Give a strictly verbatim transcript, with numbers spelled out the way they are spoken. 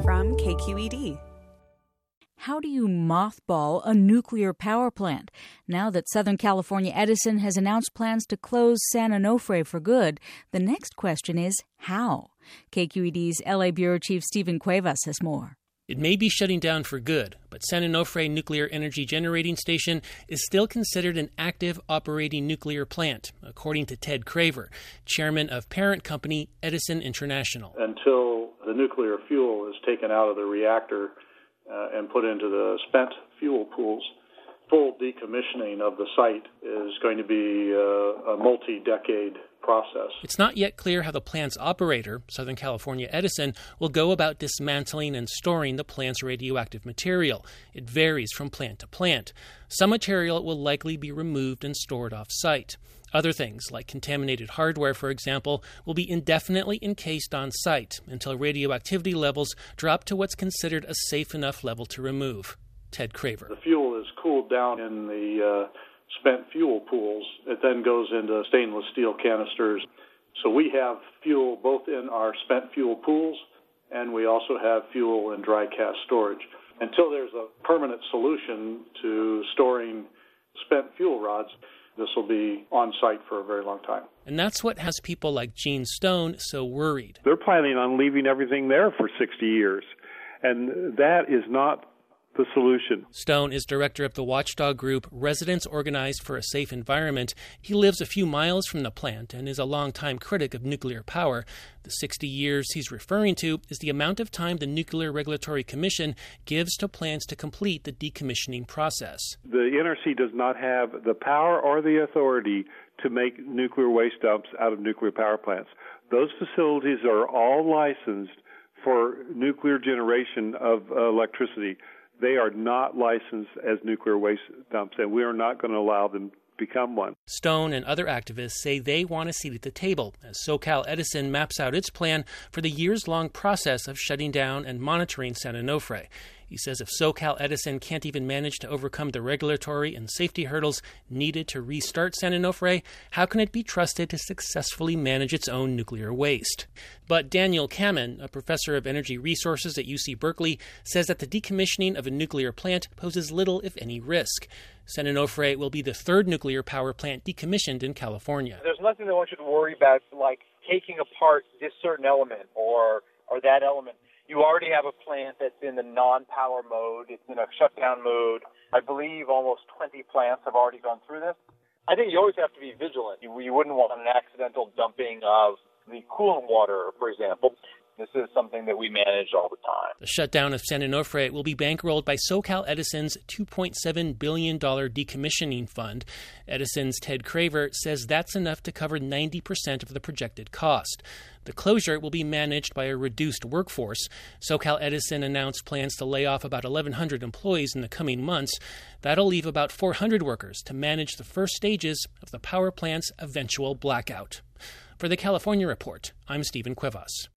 from K Q E D. How do you mothball a nuclear power plant? Now that Southern California Edison has announced plans to close San Onofre for good, the next question is how? K Q E D's L A Bureau Chief Stephen Cuevas has more. It may be shutting down for good, but San Onofre Nuclear Energy Generating Station is still considered an active operating nuclear plant, according to Ted Craver, chairman of parent company Edison International. Until the nuclear fuel is taken out of the reactor uh, and put into the spent fuel pools, full decommissioning of the site is going to be uh, a multi-decade process. It's not yet clear how the plant's operator, Southern California Edison, will go about dismantling and storing the plant's radioactive material. It varies from plant to plant. Some material will likely be removed and stored off-site. Other things, like contaminated hardware, for example, will be indefinitely encased on site until radioactivity levels drop to what's considered a safe enough level to remove. Ted Craver. The fuel is cooled down in the uh, spent fuel pools. It then goes into stainless steel canisters. So we have fuel both in our spent fuel pools, and we also have fuel in dry cask storage. Until there's a permanent solution to storing spent fuel rods, this will be on site for a very long time. And that's what has people like Gene Stone so worried. They're planning on leaving everything there for sixty years, and that is not the solution. Stone is director of the watchdog group Residents Organized for a Safe Environment. He lives a few miles from the plant and is a longtime critic of nuclear power. The sixty years he's referring to is the amount of time the Nuclear Regulatory Commission gives to plants to complete the decommissioning process. The N R C does not have the power or the authority to make nuclear waste dumps out of nuclear power plants. Those facilities are all licensed for nuclear generation of uh, electricity. They are not licensed as nuclear waste dumps, and we are not going to allow them to become one. Stone and other activists say they want a seat at the table as SoCal Edison maps out its plan for the years-long process of shutting down and monitoring San Onofre. He says if SoCal Edison can't even manage to overcome the regulatory and safety hurdles needed to restart San Onofre, how can it be trusted to successfully manage its own nuclear waste? But Daniel Kamen, a professor of energy resources at U C Berkeley, says that the decommissioning of a nuclear plant poses little, if any, risk. San Onofre will be the third nuclear power plant decommissioned in California. There's nothing that I want you to worry about, like taking apart this certain element or or that element. You already have a plant that's in the non-power mode. It's in a shutdown mode. I believe almost twenty plants have already gone through this. I think you always have to be vigilant. You, you wouldn't want an accidental dumping of the coolant water, for example. This is something that we manage all the time. The shutdown of San Onofre will be bankrolled by SoCal Edison's two point seven billion dollars decommissioning fund. Edison's Ted Craver says that's enough to cover ninety percent of the projected cost. The closure will be managed by a reduced workforce. SoCal Edison announced plans to lay off about eleven hundred employees in the coming months. That'll leave about four hundred workers to manage the first stages of the power plant's eventual blackout. For the California Report, I'm Stephen Cuevas.